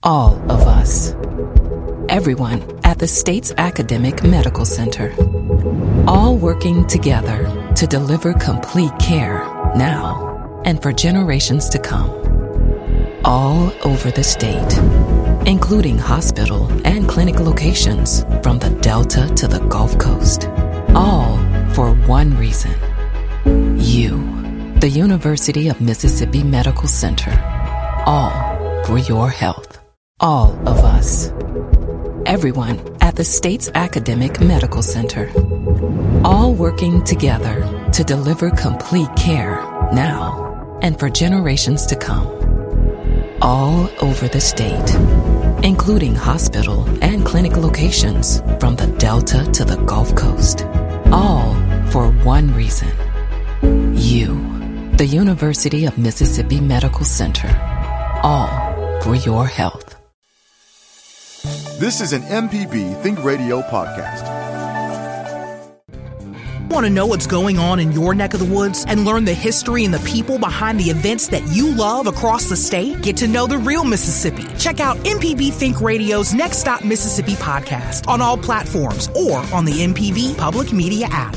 All of us. Everyone at the state's academic medical center. All working together to deliver complete care now and for generations to come. All over the state, including hospital and clinic locations from the Delta to the Gulf Coast. All for one reason. You, the University of Mississippi Medical Center. All for your health. All of us. Everyone at the state's academic medical center. All working together to deliver complete care now and for generations to come. All over the state, including hospital and clinic locations from the Delta to the Gulf Coast. All for one reason. You, the University of Mississippi Medical Center. All for your health. This is an MPB Think Radio podcast. Want to know what's going on in your neck of the woods and learn the history and the people behind the events that you love across the state? Get to know the real Mississippi. Check out MPB Think Radio's Next Stop Mississippi podcast on all platforms or on the MPB Public Media app.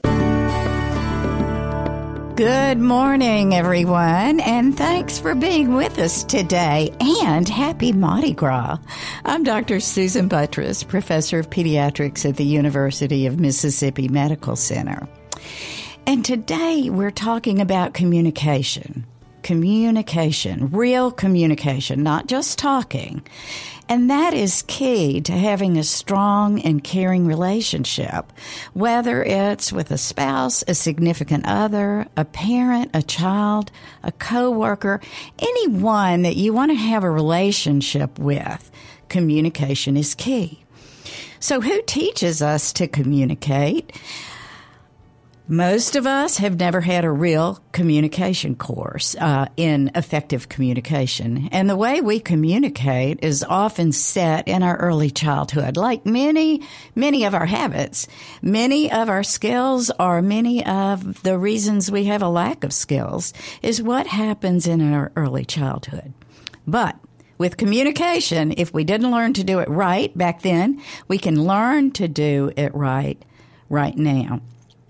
Good morning, everyone, and thanks for being with us today, and happy Mardi Gras. I'm Dr. Susan Buttress, Professor of Pediatrics at the University of Mississippi Medical Center. And today we're talking about communication. Communication, real communication, not just talking. And that is key to having a strong and caring relationship, whether it's with a spouse, a significant other, a parent, a child, a coworker, anyone that you want to have a relationship with. Communication is key. So who teaches us to communicate? Most of us have never had a real communication course in effective communication. And the way we communicate is often set in our early childhood. Like many of our habits, many of our skills, or many of the reasons we have a lack of skills is what happens in our early childhood. But with communication, if we didn't learn to do it right back then, we can learn to do it right now.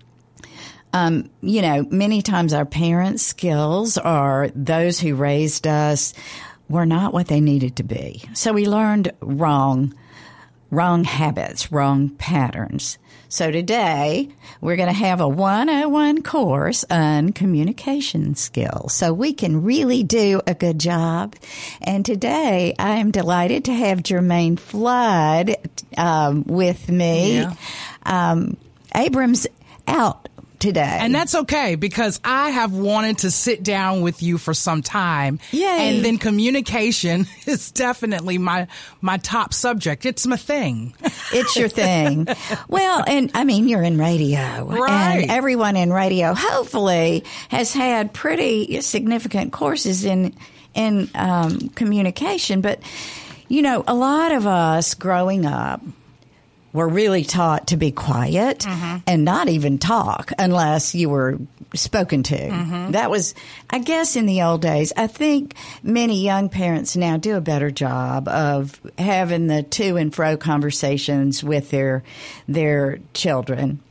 Many times our parents' skills or those who raised us were not what they needed to be. So we learned wrong habits, wrong patterns. So today we're going to have a 101 course on communication skills so we can really do a good job. And today I am delighted to have Jermaine Flood with me. Yeah. Abram's out today. And that's okay, because I have wanted to sit down with you for some time. Yay. And then communication is definitely my top subject. It's my thing. It's your thing. Well, and I mean, you're in radio. Right. And everyone in radio hopefully has had pretty significant courses in communication. But, a lot of us growing up were really taught to be quiet and not even talk unless you were spoken to. That was, I guess, in the old days. I think many young parents now do a better job of having the to and fro conversations with their children.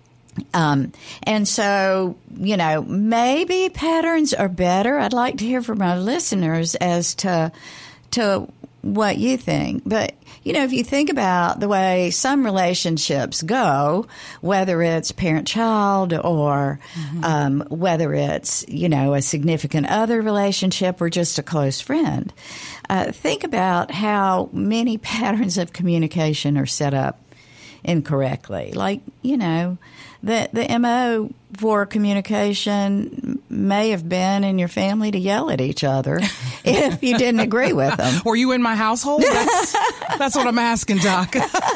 And so, maybe patterns are better. I'd like to hear from our listeners as to what you think. But if you think about the way some relationships go, whether it's parent-child or whether it's, a significant other relationship or just a close friend, think about how many patterns of communication are set up incorrectly. Like, the MO for communication may have been in your family to yell at each other if you didn't agree with them. Were you in my household? That's what I'm asking, Doc.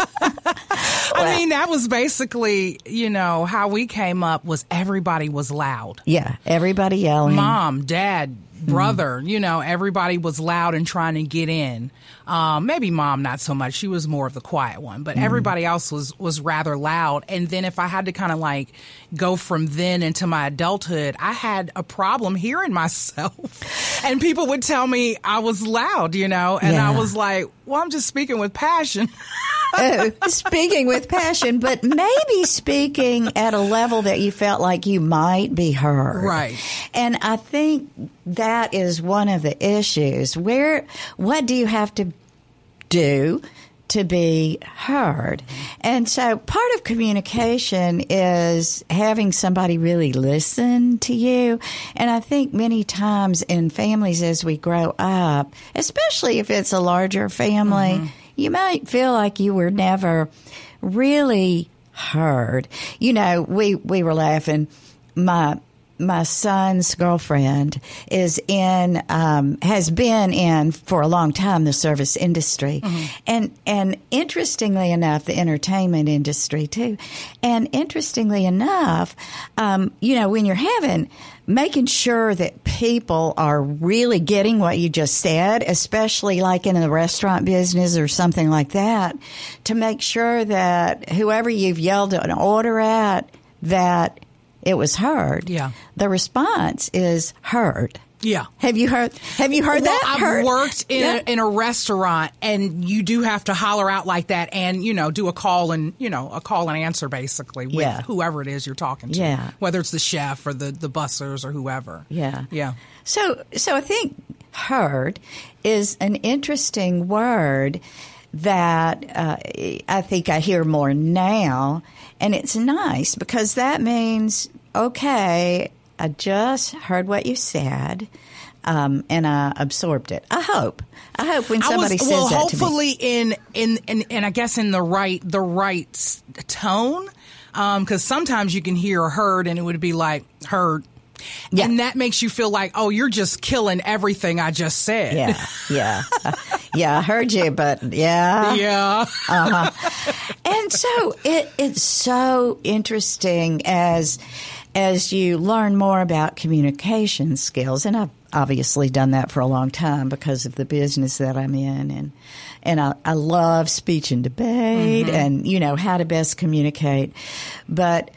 I mean, that was basically, how we came up was everybody was loud. Yeah, everybody yelling. Mom, Dad, brother, everybody was loud and trying to get in. Maybe mom, not so much. She was more of the quiet one, but everybody else was rather loud. And then if I had to kind of like go from then into my adulthood, I had a problem hearing myself. And people would tell me I was loud, and I was like, well, I'm just speaking with passion. Speaking with passion, but maybe speaking at a level that you felt like you might be heard. Right. And I think that is one of the issues. What do you have to do to be heard? And so part of communication is having somebody really listen to you. And I think many times in families as we grow up, especially if it's a larger family, you might feel like you were never really heard. We were laughing. My son's girlfriend has been in for a long time the service industry, and interestingly enough, the entertainment industry too. And interestingly enough, when you're making sure that people are really getting what you just said, especially like in the restaurant business or something like that, to make sure that whoever you've yelled an order at, that it was heard. Yeah. The response is heard. Yeah. Have you heard that? I've worked in a restaurant, and you do have to holler out like that and, do a call and answer basically with whoever it is you're talking to. Yeah. Whether it's the chef or the bussers or whoever. Yeah. Yeah. So I think heard is an interesting word that I think I hear more now. And it's nice because that means, okay, I just heard what you said, and I absorbed it. I hope when somebody says that to me. Hopefully in I guess in the right tone, because sometimes you can hear heard and it would be like heard. Yeah. And that makes you feel like, oh, you're just killing everything I just said. Yeah. I heard you, but yeah. And so it's so interesting as you learn more about communication skills, and I've obviously done that for a long time because of the business that I'm in, and I love speech and debate and how to best communicate, but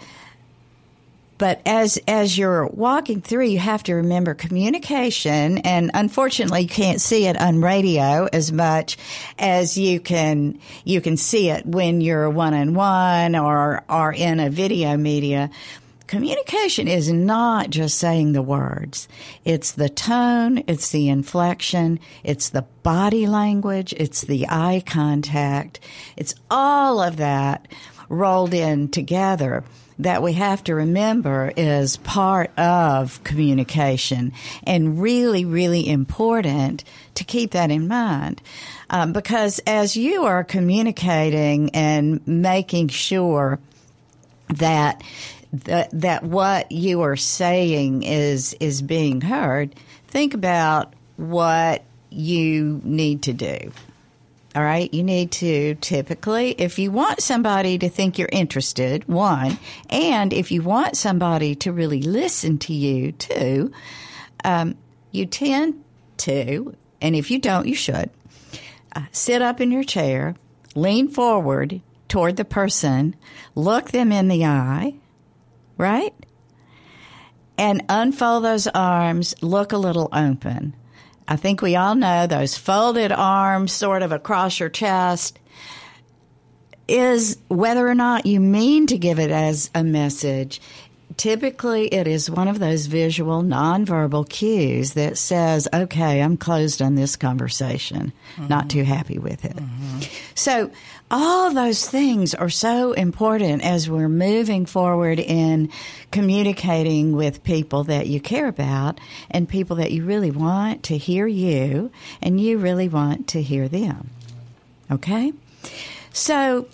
as you're walking through, you have to remember communication, and unfortunately you can't see it on radio as much as you can see it when you're one-on-one or in a video media. Communication is not just saying the words. It's the tone, it's the inflection, it's the body language, it's the eye contact. It's all of that rolled in together that we have to remember is part of communication, and really, really important to keep that in mind. Because as you are communicating and making sure that what you are saying is being heard, think about what you need to do. All right, you need to typically, if you want somebody to think you're interested, one, and if you want somebody to really listen to you, two, you tend to, and if you don't, you should, sit up in your chair, lean forward toward the person, look them in the eye, right? And unfold those arms, look a little open. I think we all know those folded arms sort of across your chest is whether or not you mean to give it as a message. Typically, it is one of those visual, nonverbal cues that says, okay, I'm closed on this conversation, not too happy with it. So all those things are so important as we're moving forward in communicating with people that you care about and people that you really want to hear you and you really want to hear them. Okay? So,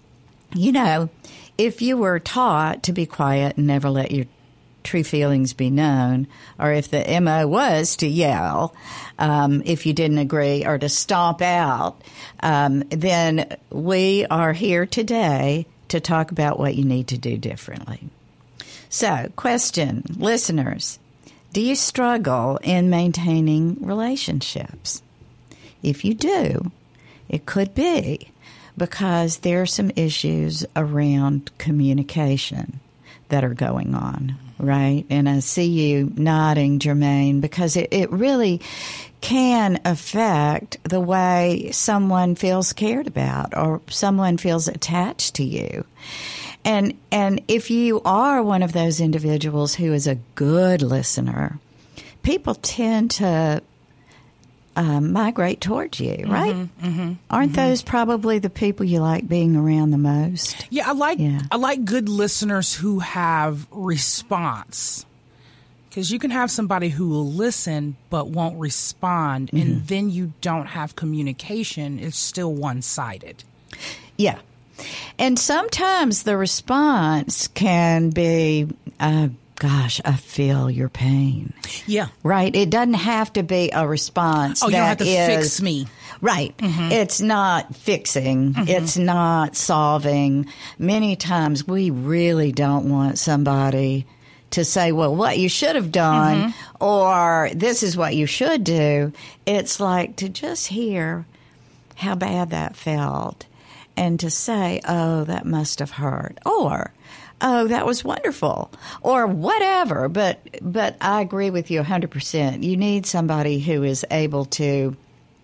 if you were taught to be quiet and never let your true feelings be known, or if the MO was to yell if you didn't agree or to stomp out, then we are here today to talk about what you need to do differently. So, question, listeners, Do you struggle in maintaining relationships? If you do, it could be because there are some issues around communication that are going on, right? And I see you nodding, Jermaine, because it really can affect the way someone feels cared about or someone feels attached to you. And if you are one of those individuals who is a good listener, people tend to migrate towards you, right? Aren't those probably the people you like being around the most? Yeah, I like good listeners who have response. Because you can have somebody who will listen but won't respond, and then you don't have communication. It's still one-sided. Yeah. And sometimes the response can be, gosh, I feel your pain. Yeah. Right? It doesn't have to be a response you have to fix me. Right. It's not fixing. It's not solving. Many times we really don't want somebody to say, well, what you should have done or this is what you should do. It's like to just hear how bad that felt and to say, oh, that must have hurt, or oh, that was wonderful, or whatever. But I agree with you 100%. You need somebody who is able to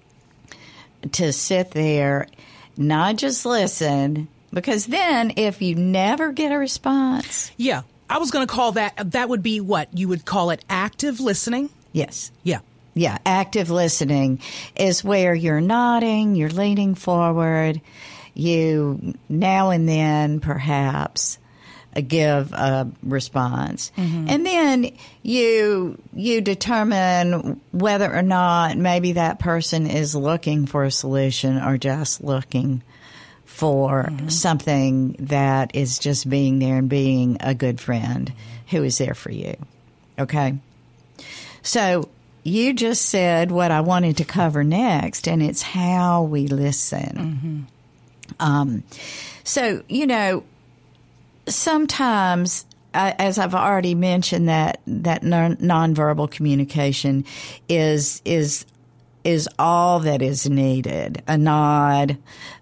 sit there, not just listen, because then if you never get a response. Yeah. I was going to call that would be what you would call it active listening. Yes. Yeah. Yeah. Active listening is where you're nodding, you're leaning forward, you now and then perhaps give a response. And then you determine whether or not maybe that person is looking for a solution or just looking for something that is just being there and being a good friend who is there for you. Okay? So you just said what I wanted to cover next, and it's how we listen. So, sometimes, as I've already mentioned, that nonverbal communication is all that is needed. A nod,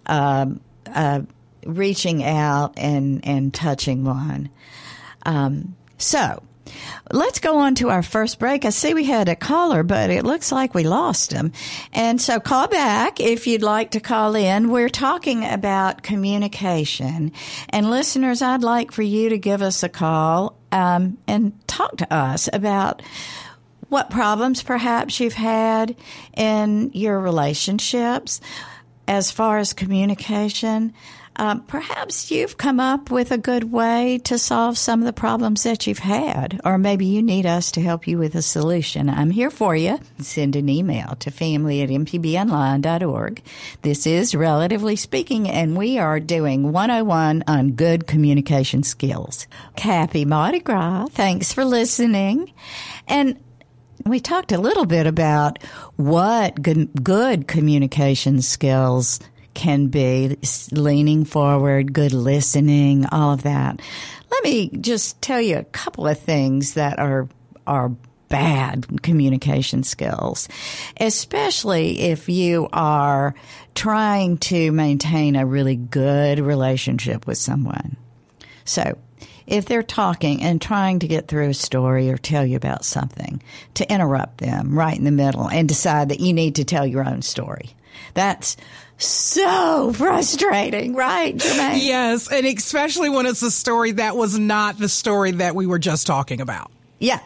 reaching out and touching one. So let's go on to our first break. I see we had a caller, but it looks like we lost him. And so call back if you'd like to call in. We're talking about communication. And listeners, I'd like for you to give us a call and talk to us about what problems perhaps you've had in your relationships as far as communication. Perhaps you've come up with a good way to solve some of the problems that you've had, or maybe you need us to help you with a solution. I'm here for you. Send an email to family@mpbonline.org. This is Relatively Speaking, and we are doing 101 on good communication skills. Happy Mardi Gras. Thanks for listening. And we talked a little bit about what good communication skills can be, leaning forward, good listening, all of that. Let me just tell you a couple of things that are bad communication skills, especially if you are trying to maintain a really good relationship with someone. So if they're talking and trying to get through a story or tell you about something, to interrupt them right in the middle and decide that you need to tell your own story. That's so frustrating, right, Jermaine? Yes, and especially when it's a story that was not the story that we were just talking about. Yeah.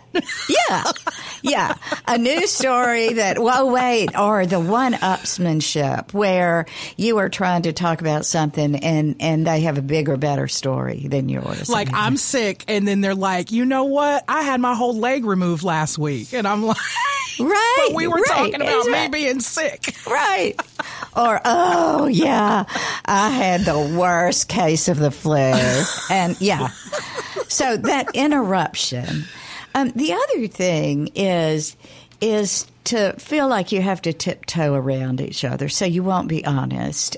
A new story that, or the one-upsmanship where you are trying to talk about something and they have a bigger, better story than yours. Like, I'm sick, and then they're like, you know what? I had my whole leg removed last week. And I'm like, right. But we were talking about me being sick. Right. Or, oh, yeah, I had the worst case of the flu. And, yeah. So that interruption. The other thing is to feel like you have to tiptoe around each other so you won't be honest.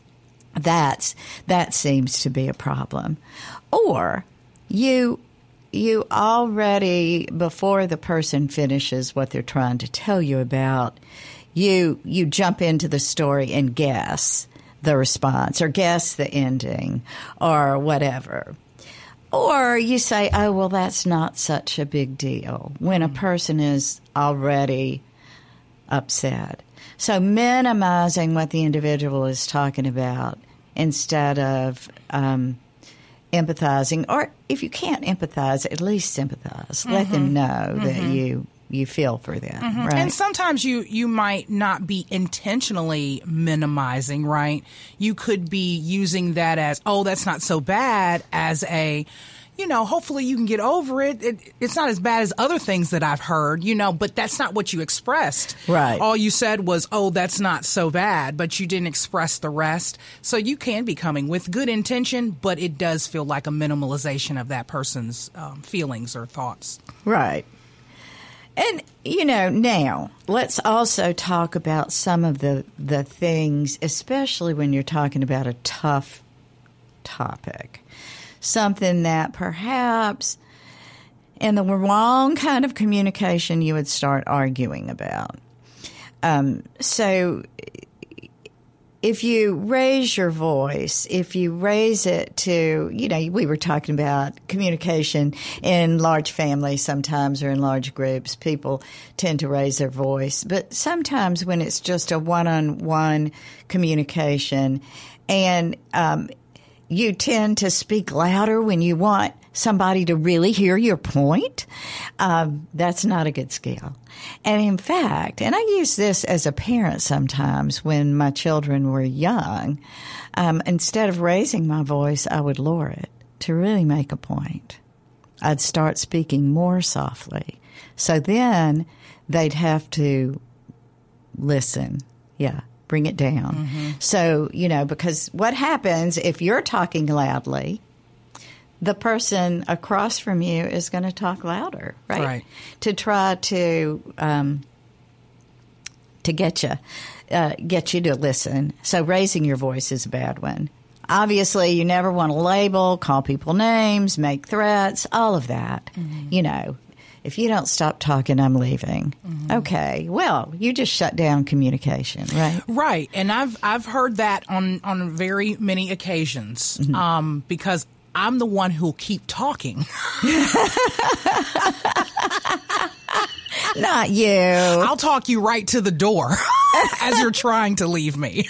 That seems to be a problem. Or you you already, before the person finishes what they're trying to tell you about, you jump into the story and guess the response or guess the ending or whatever. Or you say, oh, well, that's not such a big deal when a person is already upset. So minimizing what the individual is talking about instead of empathizing, or if you can't empathize, at least sympathize. Let them know that you feel for them. Right? And sometimes you might not be intentionally minimizing, right? You could be using that as, oh, that's not so bad, as a, hopefully you can get over it. It's not as bad as other things that I've heard, but that's not what you expressed. Right. All you said was, oh, that's not so bad, but you didn't express the rest. So you can be coming with good intention, but it does feel like a minimalization of that person's feelings or thoughts. Right. And, now let's also talk about some of the things, especially when you're talking about a tough topic. Something that perhaps in the wrong kind of communication you would start arguing about. So if you raise your voice, if you raise it to, we were talking about communication in large families sometimes or in large groups, people tend to raise their voice. But sometimes when it's just a one-on-one communication and you tend to speak louder when you want somebody to really hear your point, that's not a good skill. And in fact, and I use this as a parent sometimes when my children were young, instead of raising my voice, I would lower it to really make a point. I'd start speaking more softly. So then they'd have to listen. Yeah. Bring it down. So, because what happens if you're talking loudly, the person across from you is going to talk louder, right? To try to get you to listen. So raising your voice is a bad one. Obviously, you never want to label, call people names, make threats, all of that. If you don't stop talking, I'm leaving. Okay, well, you just shut down communication, right? Right, and I've heard that on very many occasions because I'm the one who'll keep talking. Not you. I'll talk you right to the door as you're trying to leave me.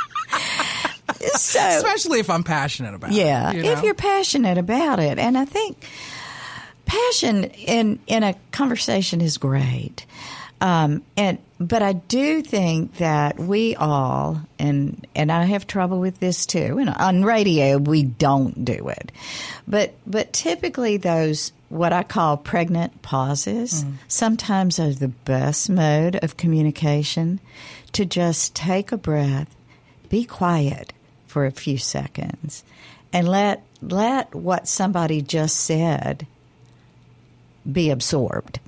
So, especially if I'm passionate about it. Yeah, if you're passionate about it. And I think passion in a conversation is great. But I do think that we all, and I have trouble with this too, and on radio we don't do it. But typically those, what I call pregnant pauses, sometimes are the best mode of communication, to just take a breath, be quiet for a few seconds, and let what somebody just said be absorbed.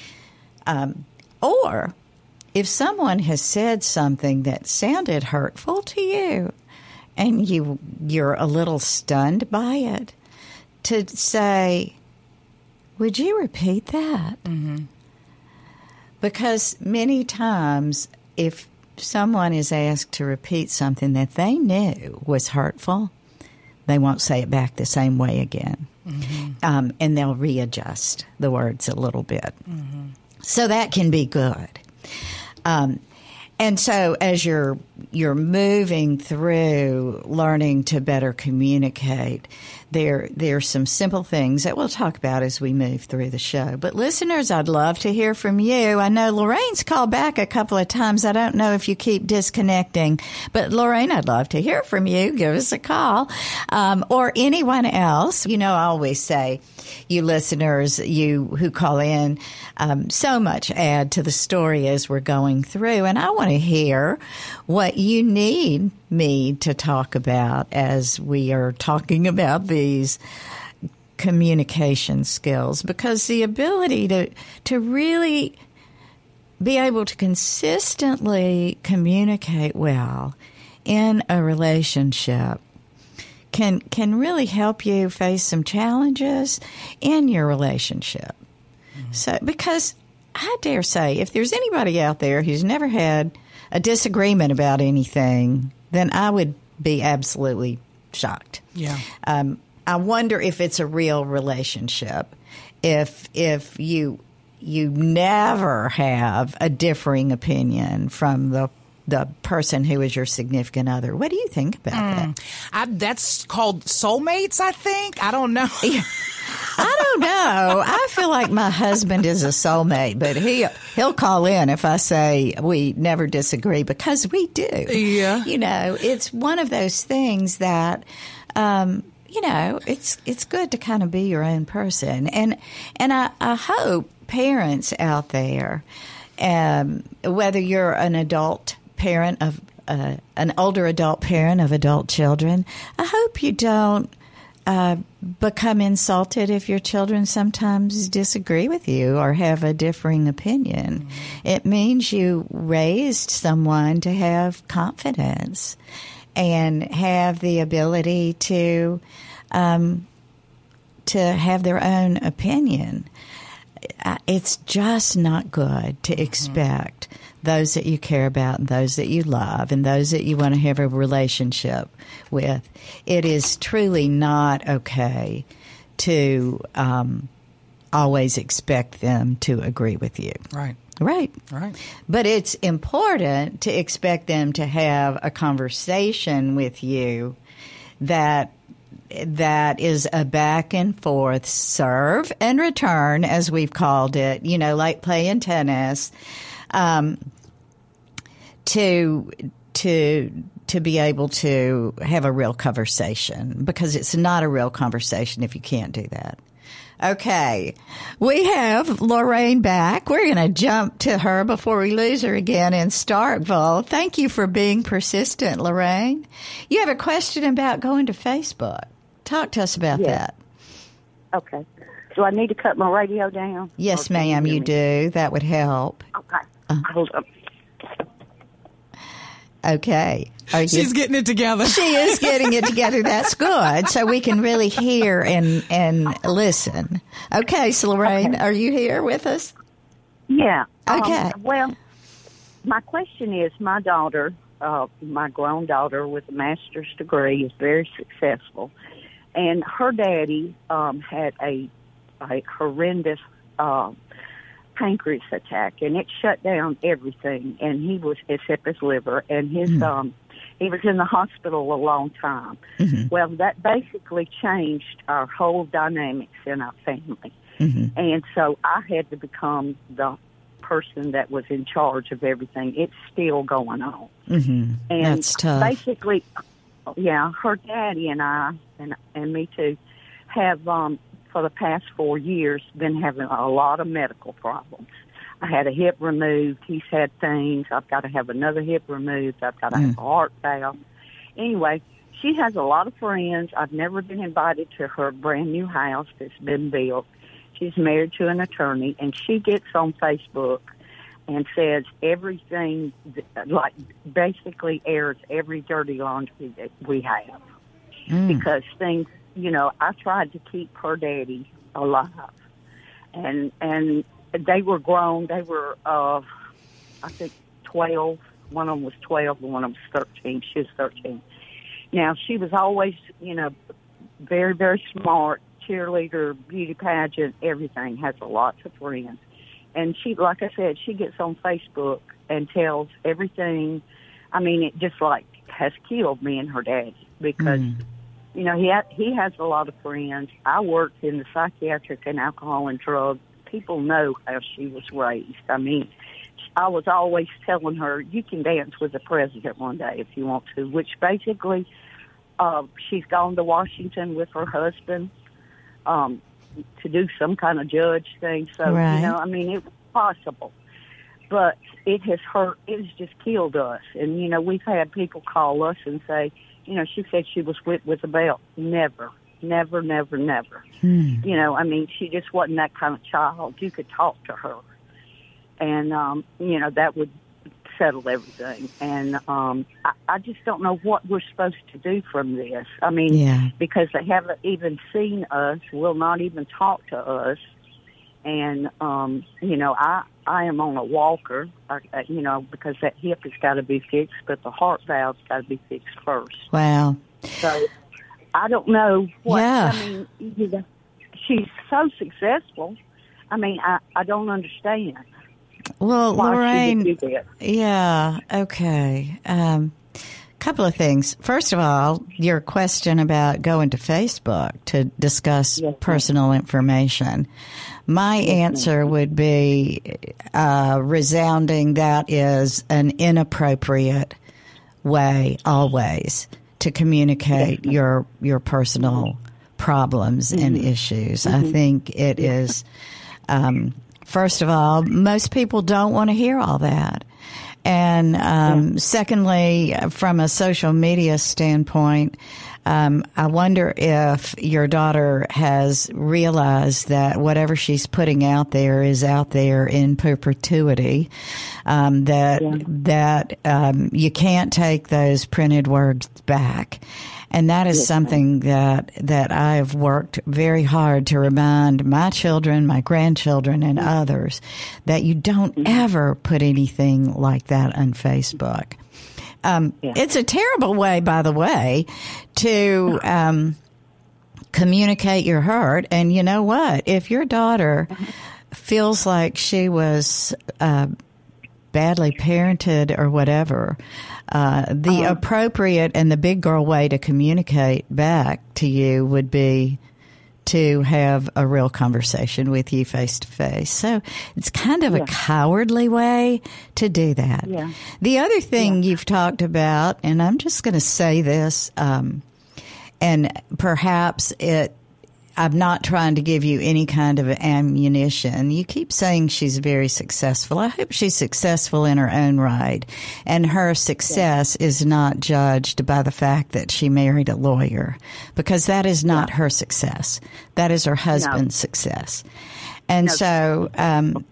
Or if someone has said something that sounded hurtful to you and you're a little stunned by it, to say, would you repeat that? Because many times if someone is asked to repeat something that they knew was hurtful, they won't say it back the same way again. And they'll readjust the words a little bit. So that can be good. And so as you're moving through learning to better communicate, there's some simple things that we'll talk about as we move through the show. But listeners, I'd love to hear from you. I know Lorraine's called back a couple of times. I don't know if you keep disconnecting, but Lorraine, I'd love to hear from you. Give us a call. Or anyone else. I always say, you listeners, you who call in, so much add to the story as we're going through. And I want to hear what you need me to talk about as we are talking about these communication skills, because the ability to really be able to consistently communicate well in a relationship can really help you face some challenges in your relationship. So, because I dare say, if there's anybody out there who's never had a disagreement about anything, then I would be absolutely shocked. Yeah. I wonder if it's a real relationship, if you never have a differing opinion from the person who is your significant other. What do you think about that? That's called soulmates, I think. I don't know. I don't know. I feel like my husband is a soulmate, but he'll call in if I say we never disagree, because we do. Yeah. You know, it's one of those things that, you know, it's good to kind of be your own person. And I hope parents out there, whether you're an adult parent of an older adult parent of adult children, I hope you don't become insulted if your children sometimes disagree with you or have a differing opinion. Mm-hmm. It means you raised someone to have confidence and have the ability to have their own opinion. It's just not good to expect those that you care about and those that you love and those that you want to have a relationship with. It is truly not okay to always expect them to agree with you. Right. Right. Right. But it's important to expect them to have a conversation with you that is a back and forth, serve and return, as we've called it, you know, like playing tennis, to be able to have a real conversation, because it's not a real conversation if you can't do that. Okay. We have Lorraine back. We're going to jump to her before we lose her again in Starkville. Thank you for being persistent, Lorraine. You have a question about going to Facebook. Talk to us about that. Okay. Do I need to cut my radio down? Yes, ma'am, you do. That would help. Okay. Hold up. Okay. She's getting it together. She is getting it together. That's good. So we can really hear and listen. Okay, so Lorraine, Are you here with us? Yeah. Okay. Well, my question is, my daughter, my grown daughter with a master's degree, is very successful. And her daddy had a horrendous pancreas attack, and it shut down everything, and he was, except his liver, and his he was in the hospital a long time. Mm-hmm. Well, that basically changed our whole dynamics in our family. Mm-hmm. And so I had to become the person that was in charge of everything. It's still going on. Mm-hmm. And that's tough. Basically, yeah, her daddy and I, and me too, have for the past 4 years been having a lot of medical problems. I had a hip removed. He's had things. I've got to have another hip removed. I've got to have a heart valve. Anyway, she has a lot of friends. I've never been invited to her brand new house that's been built. She's married to an attorney, and she gets on Facebook and says everything, like basically airs every dirty laundry that we have. Because things, you know, I tried to keep her daddy alive. And they were grown. They were, I think, 12. One of them was 12 and one of them was 13. She was 13. Now, she was always, you know, very, very smart, cheerleader, beauty pageant, everything, has a lot of friends. And she, like I said, she gets on Facebook and tells everything. I mean, it just, like, has killed me and her daddy because, you know, he has a lot of friends. I worked in the psychiatric and alcohol and drug. People know how she was raised. I mean, I was always telling her, you can dance with the president one day if you want to, which basically she's gone to Washington with her husband to do some kind of judge thing. So, you know, I mean, it was possible. But it has hurt. It has just killed us. And, you know, we've had people call us and say, you know, she said she was whipped with a belt. Never. Never, never, never. You know, I mean, she just wasn't that kind of child. You could talk to her. And, you know, that would settle everything. And I just don't know what we're supposed to do from this. I mean, because they haven't even seen us, will not even talk to us. And, you know, I am on a walker, you know, because that hip has got to be fixed, but the heart valve's got to be fixed first. Wow. So I don't know what, Yeah. I mean, you know, she's so successful. I mean, I don't understand. Well, why Lorraine, she would do that. yeah, okay. Couple of things. First of all, your question about going to Facebook to discuss personal information. My answer would be resounding that is an inappropriate way always to communicate your personal problems and issues. I think it is, first of all, most people don't want to hear all that. And secondly, from a social media standpoint, I wonder if your daughter has realized that whatever she's putting out there is out there in perpetuity, that you can't take those printed words back. And that is something that I have worked very hard to remind my children, my grandchildren, and others that you don't ever put anything like that on Facebook. It's a terrible way, by the way, to communicate your hurt. And you know what? If your daughter feels like she was badly parented or whatever, the appropriate and the big girl way to communicate back to you would be to have a real conversation with you face to face. So it's kind of a cowardly way to do that. Yeah. The other thing you've talked about, and I'm just going to say this, and perhaps I'm not trying to give you any kind of ammunition. You keep saying she's very successful. I hope she's successful in her own right. And her success is not judged by the fact that she married a lawyer, because that is not her success. That is her husband's success. And And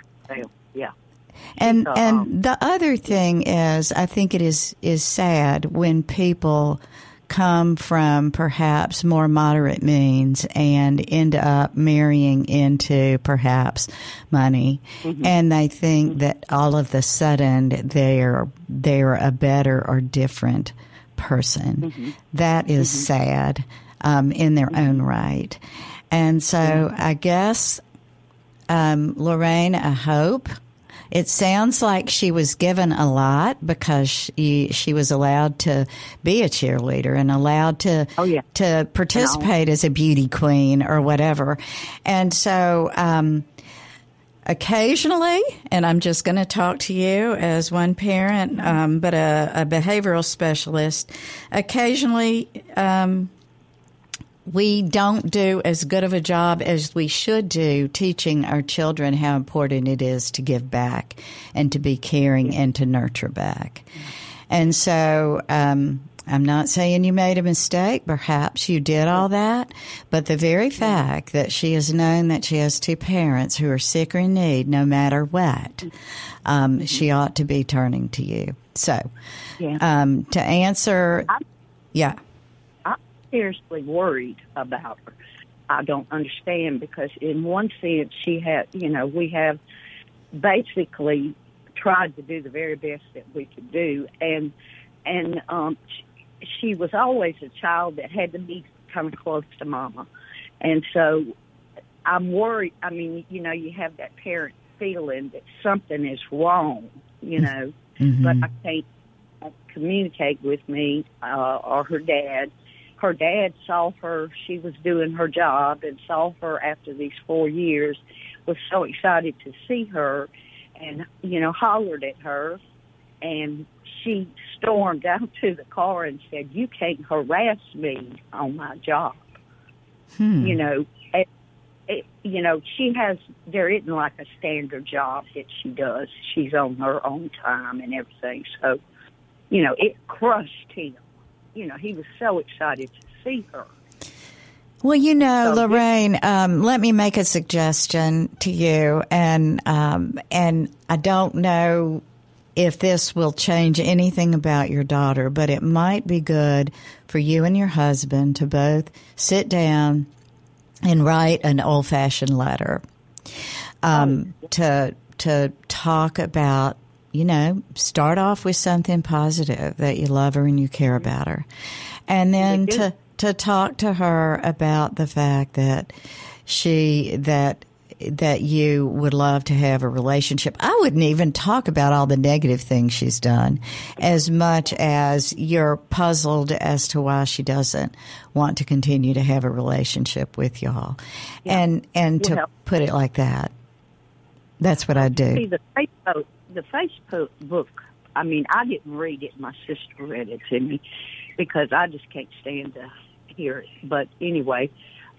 the other thing is, I think it is sad when people come from perhaps more moderate means and end up marrying into perhaps money, and they think that all of a sudden they're a better or different person. That is sad in their own right. And so I guess, Lorraine, I hope. It sounds like she was given a lot because she was allowed to be a cheerleader and allowed to participate as a beauty queen or whatever. And so occasionally, and I'm just going to talk to you as one parent, but a behavioral specialist, occasionally we don't do as good of a job as we should do teaching our children how important it is to give back and to be caring and to nurture back. And so I'm not saying you made a mistake. Perhaps you did all that. But the very fact that she has known that she has two parents who are sick or in need, no matter what, she ought to be turning to you. So to answer, seriously worried about her. I don't understand, because in one sense she had, we have basically tried to do the very best that we could do, and she was always a child that had to be kind of close to mama, and so I'm worried. I mean, you have that parent feeling that something is wrong, but I can't communicate with me or her dad. Her dad saw her, she was doing her job, and saw her after these 4 years, was so excited to see her, and, hollered at her, and she stormed out to the car and said, "You can't harass me on my job." She has, there isn't like a standard job that she does. She's on her own time and everything, so, it crushed him. He was so excited to see her. Well, Lorraine, let me make a suggestion to you, and I don't know if this will change anything about your daughter, but it might be good for you and your husband to both sit down and write an old-fashioned letter to talk about, start off with something positive, that you love her and you care about her. And then to talk to her about the fact that that you would love to have a relationship. I wouldn't even talk about all the negative things she's done as much as you're puzzled as to why she doesn't want to continue to have a relationship with y'all. Yeah. And to put it like that. That's what I do. See, the Facebook book, I didn't read it. My sister read it to me because I just can't stand to hear it. But anyway,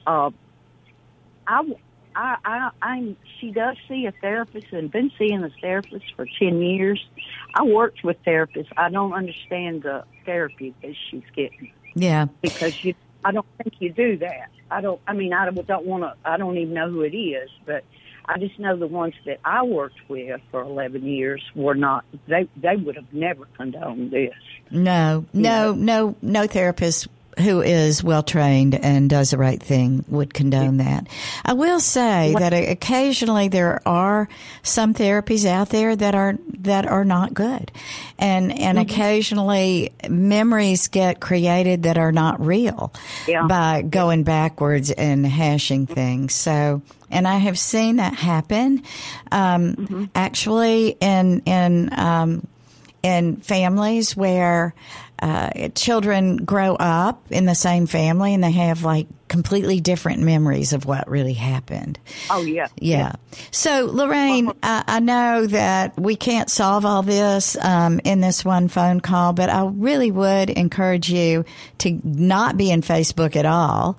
she does see a therapist and been seeing a therapist for 10 years. I worked with therapists. I don't understand the therapy that she's getting. Yeah. Because I don't think you do that. I don't even know who it is, but I just know the ones that I worked with for 11 years were not, they would have never condoned this. No therapist who is well trained and does the right thing would condone that. I will say that occasionally there are some therapies out there that are not good, and occasionally memories get created that are not real by going backwards and hashing things. So, and I have seen that happen actually in families where children grow up in the same family and they have like completely different memories of what really happened. Oh, yeah. Yeah. So, Lorraine, I know that we can't solve all this in this one phone call, but I really would encourage you to not be in Facebook at all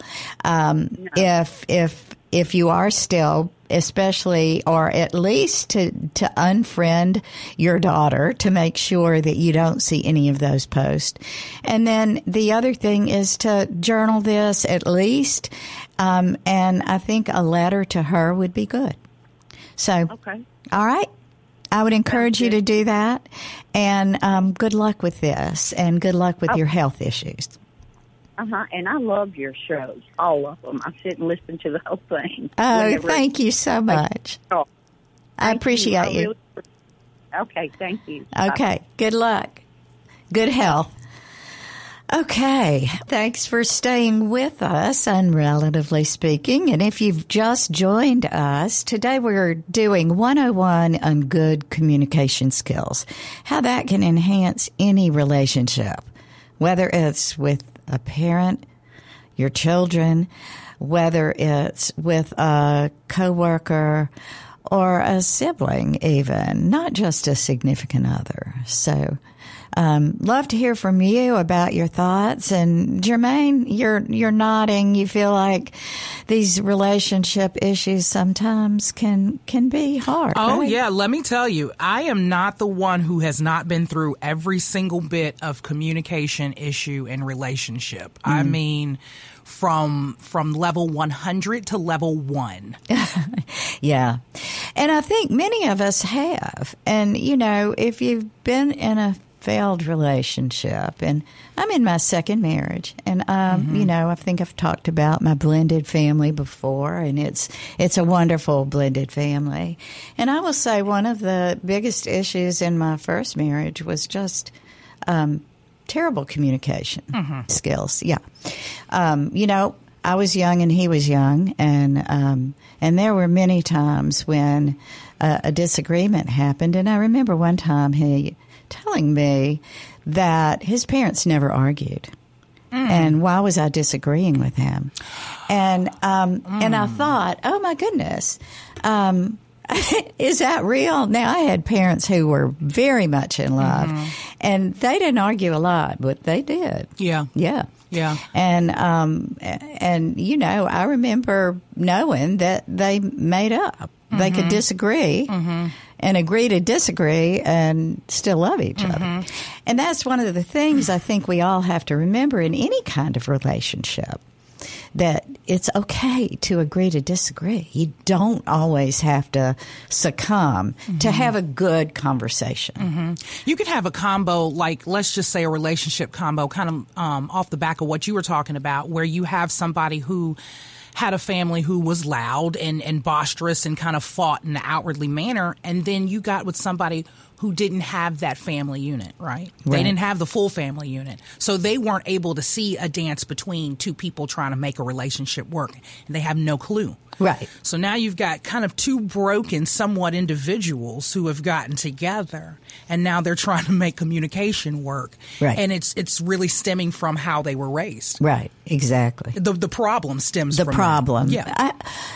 if you are still, especially, or at least to unfriend your daughter to make sure that you don't see any of those posts. And then the other thing is to journal this at least, and I think a letter to her would be good. So, okay. All right. I would encourage you to do that, and good luck with this, and good luck with your health issues. And I love your shows, all of them. I sit and listen to the whole thing. Oh, thank you so much. I appreciate you. Okay, thank you. Okay, bye. Good luck. Good health. Okay, thanks for staying with us on Relatively Speaking. And if you've just joined us, today we're doing 101 on good communication skills, how that can enhance any relationship, whether it's with a parent, your children, whether it's with a coworker or a sibling even, not just a significant other. So, love to hear from you about your thoughts. And Jermaine, you're nodding. You feel like these relationship issues sometimes can be hard. Oh, right? Yeah. Let me tell you, I am not the one who has not been through every single bit of communication issue and relationship. I mean, from level 100 to level 1. Yeah. And I think many of us have. And, if you've been in a failed relationship, and I'm in my second marriage, and I think I've talked about my blended family before, and it's a wonderful blended family. And I will say one of the biggest issues in my first marriage was just terrible communication skills. Yeah. I was young and he was young, and there were many times when a disagreement happened, and I remember one time he telling me that his parents never argued. And why was I disagreeing with him? And I thought, oh my goodness, is that real? Now, I had parents who were very much in love, and they didn't argue a lot, but they did. Yeah. Yeah. Yeah. And I remember knowing that they made up. They could disagree and agree to disagree and still love each other. And that's one of the things I think we all have to remember in any kind of relationship, that it's okay to agree to disagree. You don't always have to succumb to have a good conversation. You could have a combo, like let's just say a relationship combo, kind of off the back of what you were talking about, where you have somebody who had a family who was loud and boisterous and kind of fought in an outwardly manner, and then you got with somebody who didn't have that family unit, right? They didn't have the full family unit. So they weren't able to see a dance between two people trying to make a relationship work, and they have no clue. Right. So now you've got kind of two broken, somewhat individuals who have gotten together, and now they're trying to make communication work. Right. And it's really stemming from how they were raised. Right, exactly. The problem stems from the problem. Yeah.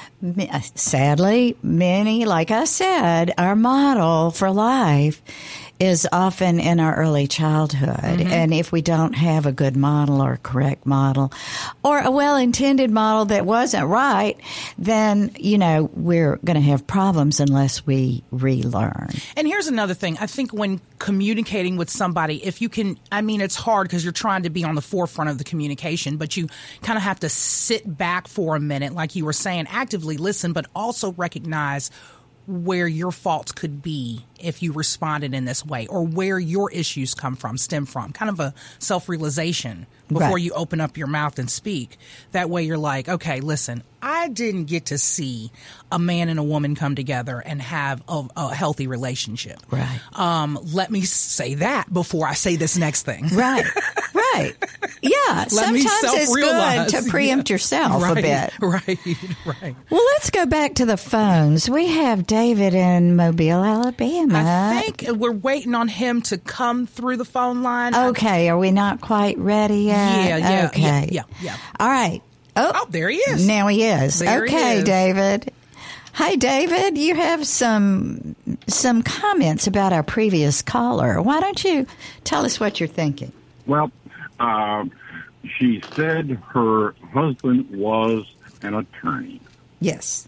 Sadly, many, like I said, our model for life is often in our early childhood. And if we don't have a good model or a correct model or a well-intended model that wasn't right, then, we're going to have problems unless we relearn. And here's another thing. I think when communicating with somebody, if you can, it's hard because you're trying to be on the forefront of the communication, but you kind of have to sit back for a minute, like you were saying, actively listen, but also recognize where your faults could be if you responded in this way, or where your issues stem from, kind of a self-realization before you open up your mouth and speak. That way you're like, okay, listen, I didn't get to see a man and a woman come together and have a healthy relationship. Right. Let me say that before I say this next thing. Right. Right. Yeah. Sometimes it's good to preempt yourself a bit. Right. Well, let's go back to the phones. We have David in Mobile, Alabama. I think we're waiting on him to come through the phone line. Okay. Are we not quite ready yet? Yeah. Okay. Yeah. All right. Oh, there he is. Now he is. There okay, he is. David. Hi, David. You have some comments about our previous caller. Why don't you tell us what you're thinking? Well, she said her husband was an attorney. Yes.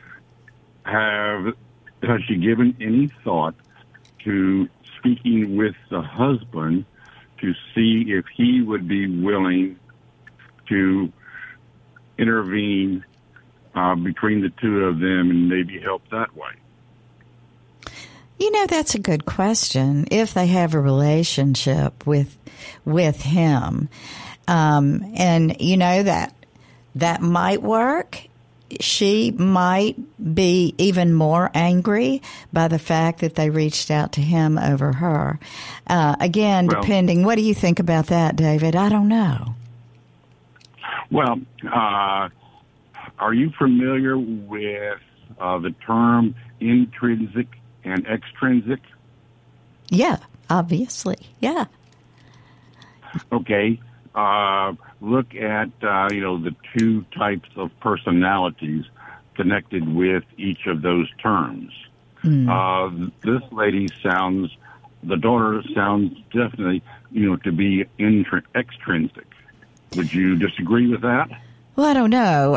Has she given any thought to speaking with the husband to see if he would be willing to intervene between the two of them and maybe help that way? That's a good question. If they have a relationship with him, and that might work. She might be even more angry by the fact that they reached out to him over her. Depending. What do you think about that, David? I don't know. Well, are you familiar with the term intrinsic and extrinsic? Yeah, obviously. Yeah. Okay. Look at, the two types of personalities connected with each of those terms. This lady the daughter sounds definitely, to be extrinsic. Would you disagree with that? Well, I don't know.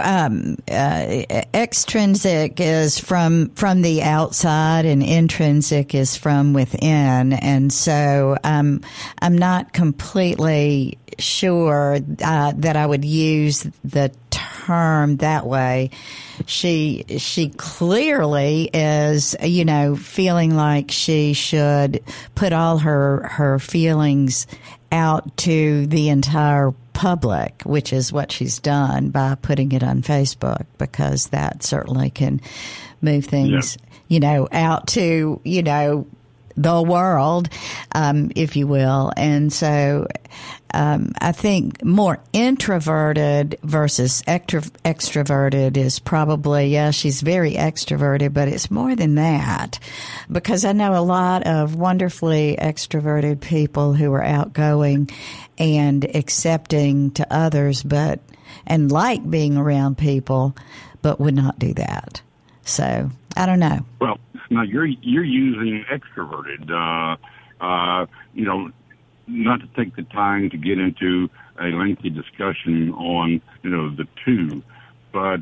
Extrinsic is from the outside, and intrinsic is from within. And so I'm not completely sure that I would use the term that way. She clearly is, feeling like she should put all her feelings out to the entire public, which is what she's done by putting it on Facebook, because that certainly can move things, out to, the world, if you will. And so I think more introverted versus extroverted is probably, she's very extroverted, but it's more than that, because I know a lot of wonderfully extroverted people who are outgoing and accepting to others, and like being around people, but would not do that. So I don't know. Well, now you're using extroverted, not to take the time to get into a lengthy discussion on, the two, but,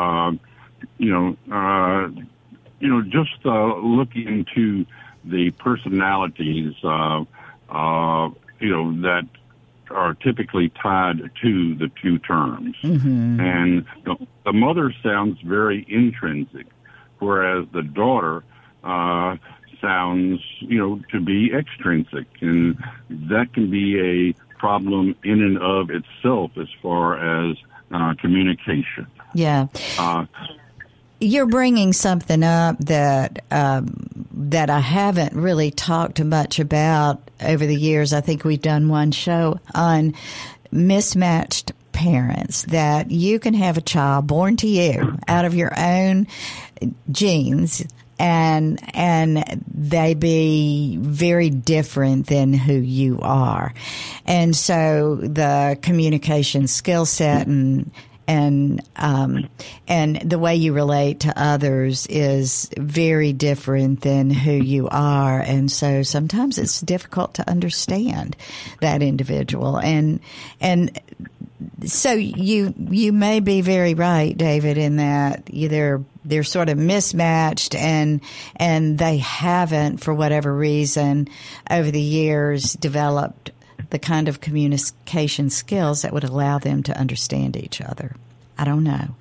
just look into the personalities, that are typically tied to the two terms. Mm-hmm. And the mother sounds very intrinsic, whereas the daughter sounds, to be extrinsic. And that can be a problem in and of itself as far as communication. Yeah. You're bringing something up that I haven't really talked much about over the years. I think we've done one show on mismatched parents, that you can have a child born to you out of your own genes, and they be very different than who you are. And so the communication skill set and the way you relate to others is very different than who you are. And so sometimes it's difficult to understand that individual. And so you may be very right, David, in that they're sort of mismatched and they haven't, for whatever reason, over the years developed the kind of communication skills that would allow them to understand each other. I don't know.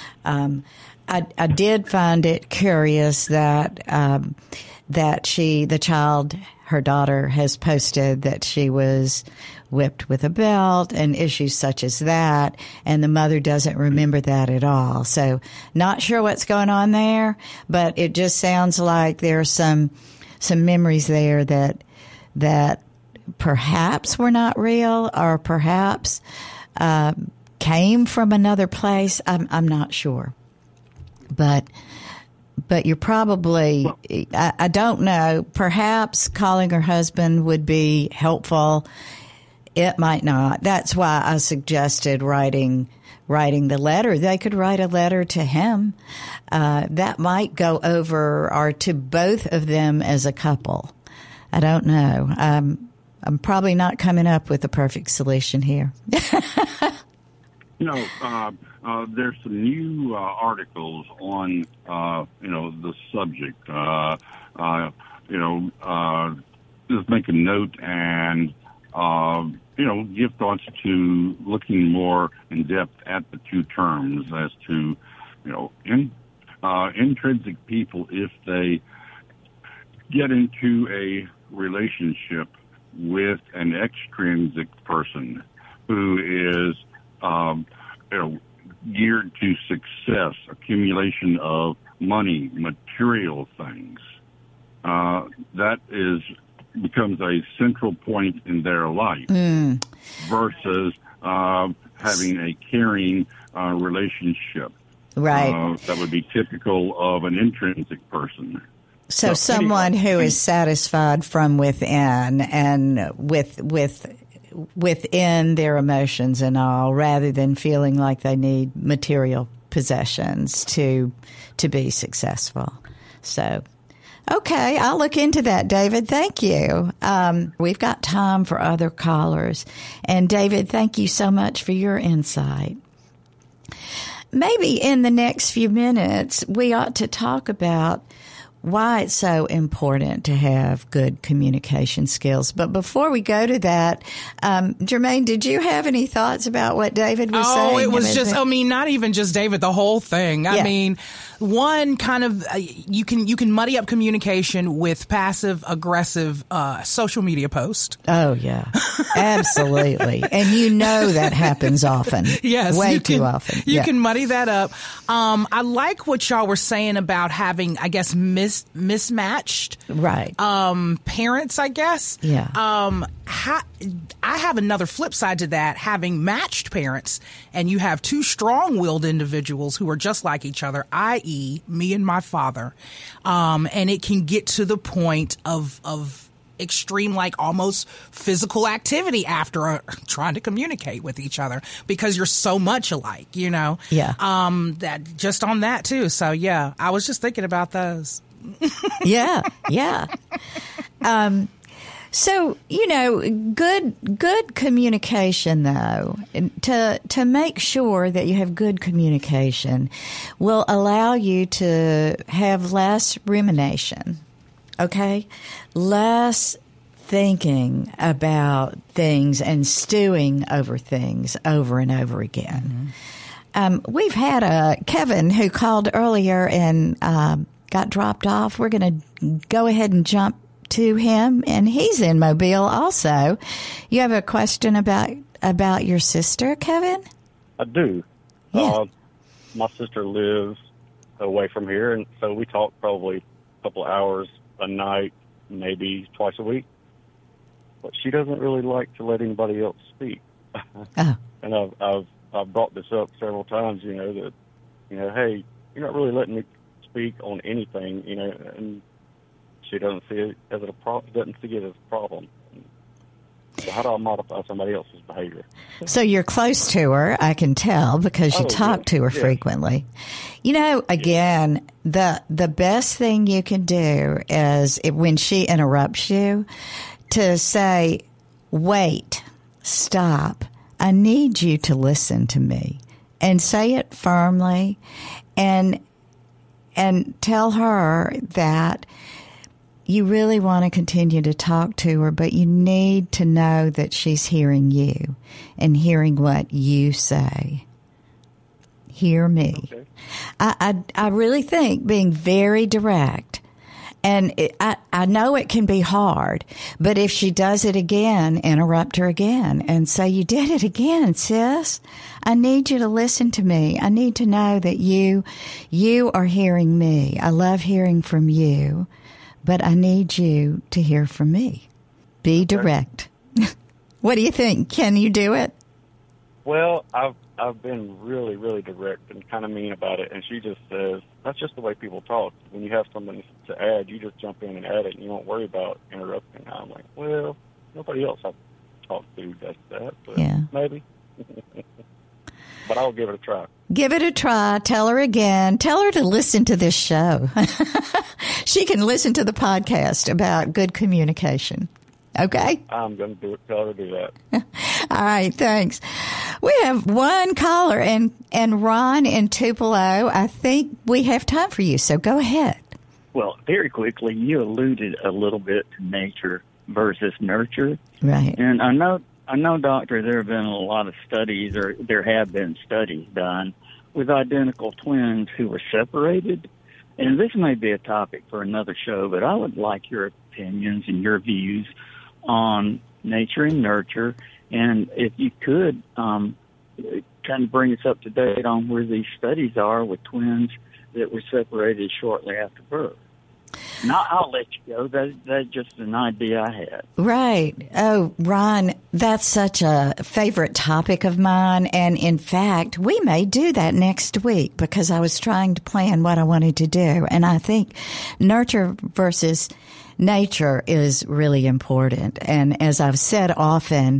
I did find it curious that the child, her daughter, has posted that she was whipped with a belt and issues such as that, and the mother doesn't remember that at all. So not sure what's going on there, but it just sounds like there are some memories there that perhaps were not real, or perhaps came from another place. I'm not sure, but you're probably, I don't know, perhaps calling her husband would be helpful. It might not. That's why I suggested writing the letter. They could write a letter to him. That might go over, or to both of them as a couple. I don't know. I'm probably not coming up with a perfect solution here. There's some new articles on, the subject. Just make a note and, give thoughts to looking more in depth at the two terms as to, intrinsic people, if they get into a relationship with an extrinsic person who is, geared to success, accumulation of money, material things. That becomes a central point in their life versus having a caring relationship. Right. That would be typical of an intrinsic person. So someone who is satisfied from within and within their emotions and all, rather than feeling like they need material possessions to be successful. So, okay, I'll look into that, David. Thank you. We've got time for other callers. And David, thank you so much for your insight. Maybe in the next few minutes, we ought to talk about why it's so important to have good communication skills. But before we go to that, Jermaine, did you have any thoughts about what David was saying? Oh, it was just, not even just David, the whole thing. I mean, one kind of, you can muddy up communication with passive aggressive social media posts. Oh, yeah, absolutely. And that happens often. Yes. Way too often. You can muddy that up. I like what y'all were saying about having, I guess, mismatched parents, I guess. Yeah. I have another flip side to that. Having matched parents, and you have two strong-willed individuals who are just like each other, i.e. me and my father, and it can get to the point of extreme, like almost physical activity after trying to communicate with each other because you're so much alike, Yeah. That just on that too. So yeah, I was just thinking about those. Yeah. So, good communication, though, to make sure that you have good communication will allow you to have less rumination, okay? Less thinking about things and stewing over things over and over again. We've had Kevin who called earlier and got dropped off. We're going to go ahead and jump to him, and he's in Mobile also. You have a question about your sister, Kevin? I do. Yeah. My sister lives away from here, and so we talk probably a couple of hours a night, maybe twice a week. But she doesn't really like to let anybody else speak. Oh. And I've brought this up several times, that, hey, you're not really letting me speak on anything, and she doesn't see it as a problem. So how do I modify somebody else's behavior? So you're close to her, I can tell, because you talk to her frequently. Again, the best thing you can do is when she interrupts you to say, wait, stop, I need you to listen to me, and say it firmly, and tell her that you really want to continue to talk to her, but you need to know that she's hearing you and hearing what you say. Hear me. Okay. I really think being very direct, and I know it can be hard, but if she does it again, interrupt her again and say, you did it again, sis. I need you to listen to me. I need to know that you are hearing me. I love hearing from you, but I need you to hear from me. Be direct. What do you think? Can you do it? Well, I've been really, really direct and kind of mean about it, and she just says, that's just the way people talk. When you have something to add, you just jump in and add it, and you don't worry about interrupting. I'm like, well, nobody else I've talked to does that, but maybe. But I'll give it a try. Give it a try. Tell her again. Tell her to listen to this show. She can listen to the podcast about good communication. Okay? I'm going to tell her to do that. All right, thanks. We have one caller, and Ron in Tupelo. I think we have time for you, so go ahead. Well, very quickly, you alluded a little bit to nature versus nurture. Right. And I know, Doctor, there have been a lot of studies, or there have been studies done with identical twins who were separated. And this may be a topic for another show, but I would like your opinions and your views on nature and nurture. And if you could kind of bring us up to date on where these studies are with twins that were separated shortly after birth. Now, I'll let you go. That's just an idea I had. Right. Oh, Ron, that's such a favorite topic of mine. And in fact, we may do that next week because I was trying to plan what I wanted to do. And I think nurture versus nature is really important. And as I've said often,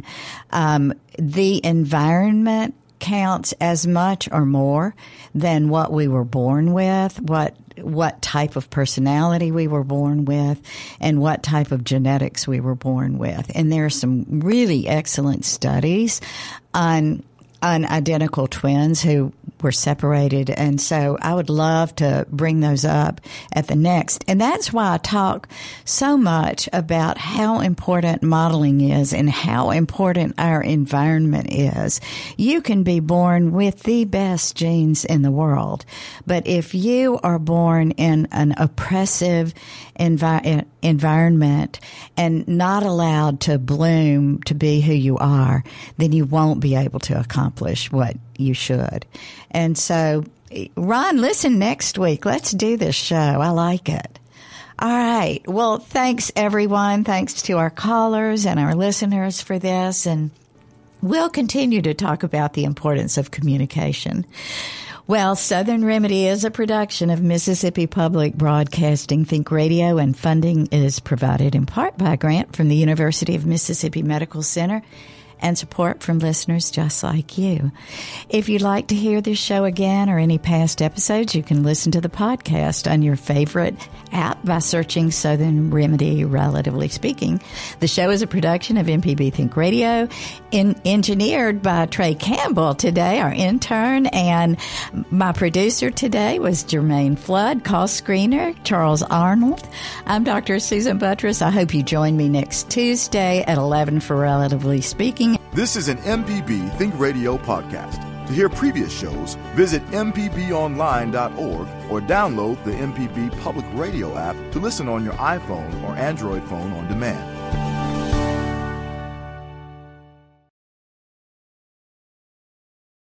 the environment counts as much or more than what we were born with, what type of personality we were born with, and what type of genetics we were born with. And there are some really excellent studies on identical twins who were separated. And so I would love to bring those up at the next. And that's why I talk so much about how important modeling is and how important our environment is. You can be born with the best genes in the world, but if you are born in an oppressive environment and not allowed to bloom to be who you are, then you won't be able to accomplish what you should. And so, Ron, listen next week. Let's do this show. I like it. All right. Well, thanks, everyone. Thanks to our callers and our listeners for this. And we'll continue to talk about the importance of communication. Well, Southern Remedy is a production of Mississippi Public Broadcasting Think Radio, and funding is provided in part by a grant from the University of Mississippi Medical Center and support from listeners just like you. If you'd like to hear this show again or any past episodes, you can listen to the podcast on your favorite app by searching Southern Remedy, Relatively Speaking. The show is a production of MPB Think Radio, engineered by Trey Campbell today, our intern, and my producer today was Jermaine Flood, call screener Charles Arnold. I'm Dr. Susan Buttross. I hope you join me next Tuesday at 11 for Relatively Speaking. This is an MPB Think Radio podcast. To hear previous shows, visit mpbonline.org or download the MPB Public Radio app to listen on your iPhone or Android phone on demand.